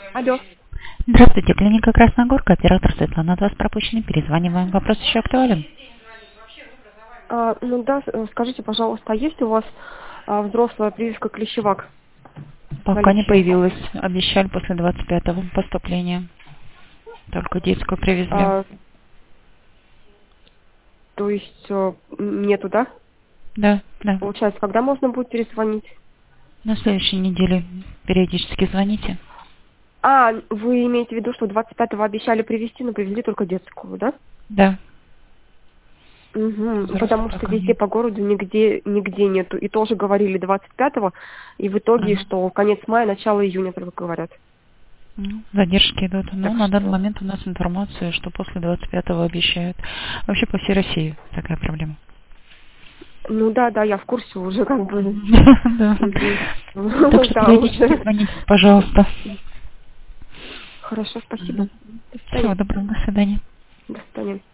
Алло. Здравствуйте, клиника Красногорка, оператор Светлана, от вас пропущенный, перезваниваем. Вопрос еще актуален? Ну да, скажите, пожалуйста, а есть у вас взрослая прививка клещевак в Пока не наличии? появилась, обещали после 25-го поступления. Только детскую привезли. А, то есть нету, да? Да, да. Получается, когда можно будет перезвонить? На следующей неделе периодически звоните. Вы имеете в виду, что 25-го обещали привезти, но привезли только детскую, да? Да, Угу. взрослых Потому что пока везде нет. по городу нигде нету. И тоже говорили 25-го, и в итоге, Ага. что конец мая, начало июня только говорят. Ну, задержки идут. Но Так на данный что, момент у нас информация, что после 25-го обещают. Вообще по всей России такая проблема. ну да, я в курсе уже как бы. Да. Так Мгм. что Да, периодически уже. звоните, пожалуйста. Хорошо, спасибо. До Всего свидания. доброго, до свидания. До свидания.